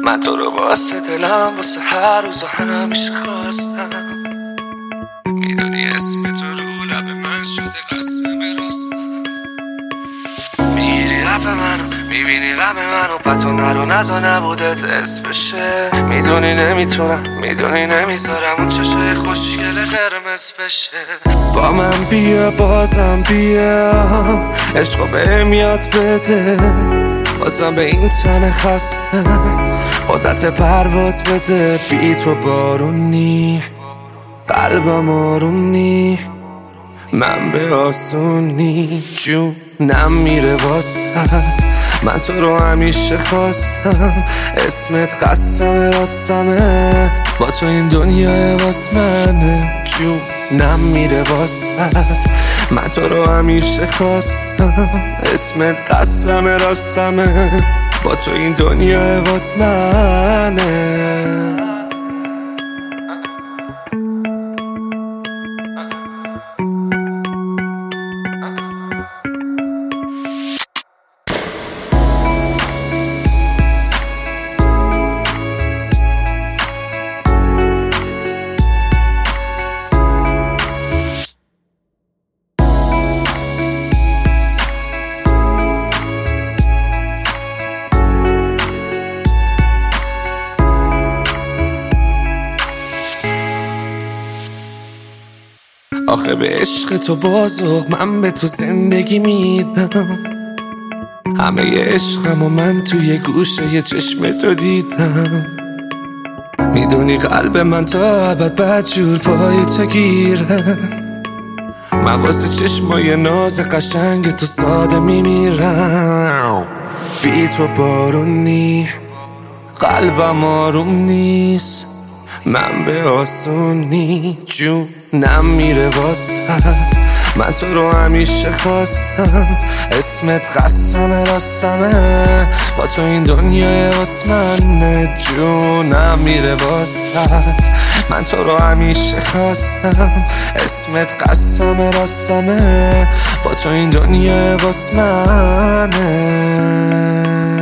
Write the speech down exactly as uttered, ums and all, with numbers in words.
من تو رو واسه دلم واسه هر روز و همیشه خواستم. میدونی اسم تو رو لب من شده قسم راستم. میگیری رفت منو میبینی غم منو پتو نرو نزا نبودت اسم بشه. میدونی نمیتونم میدونی نمیذارم اون چشای خوشگل قرمز بشه. با من بیا بازم بیا عشقو بهم یاد بده. بازم به این تن خسته قدرت پرواز بده. بی تو بارونی قلبم آروم من به آسونی جونم میره واسد. من تو رو همیشه خواستم اسمت قسم راستمه. با تو این دنیا واس منه جونم میره واسد. من تو رو همیشه خواستم اسمت قسم راستمه. با تو این دنیا واس منه. آخه به عشق تو بازو من به تو زندگی میدم. همه عشقم و من توی گوشه یه چشم تو دیدم. میدونی قلب من تا ابد بدجور پای تو گیره. من واسه چشمای ناز قشنگ تو ساده میمیرم. بی تو بارونی قلبم آروم نیست. من به آسونی جونم میره واسد. من تو رو همیشه خواستم اسمت قسم راستمه. با تو این دنیا واس منه جونم میره واسد. من تو رو همیشه خواستم اسمت قسم راستمه. با تو این دنیا واس منه.